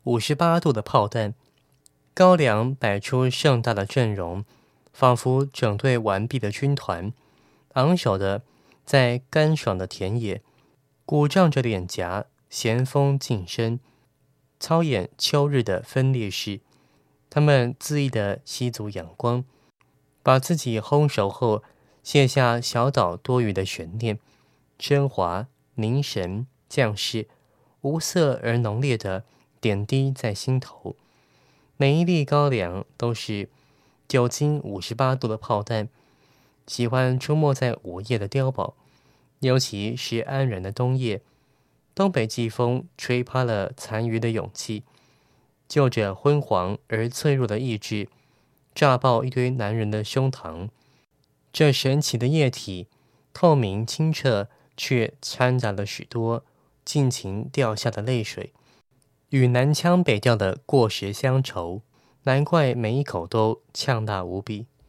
58度的炮弹。高粱摆出盛大的阵容，仿佛整队完毕的军团，昂首的在干爽的田野，鼓胀着脸颊，咸风近身，操演秋日的分裂式。他们恣意的吸足阳光，把自己烘熟后卸下小岛多余的悬念，升华、凝神、降世，无色而浓烈的点滴在心头。每一粒高粱都是久经58度的炮弹，喜欢出没在午夜的碉堡，尤其是安然的冬夜。东北季风吹趴了残余的勇气，就着昏黄而脆弱的意志，炸爆一堆男人的胸膛。这神奇的液体，透明清澈，却掺杂了许多尽情掉下的泪水，与南腔北调的过时乡愁，难怪每一口都呛大无比。